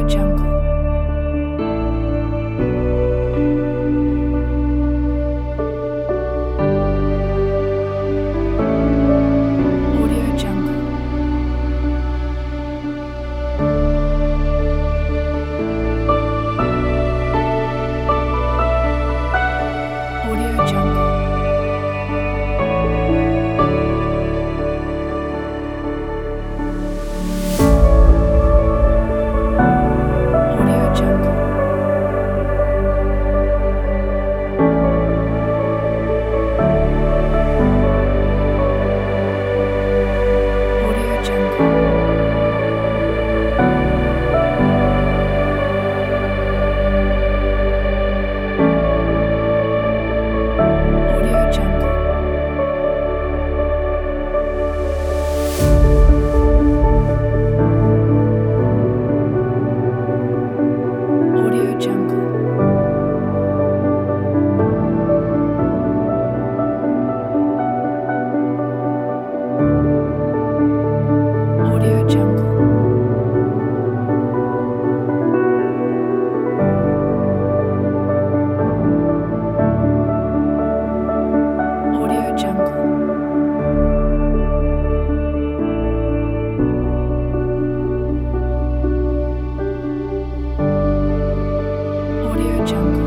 Jungle. Audio Jungle. Audio Jungle. Audio Jungle. Audio Jungle. Audio Jungle. Audio Jungle. Audio Jungle. Audio Jungle. Audio Jungle.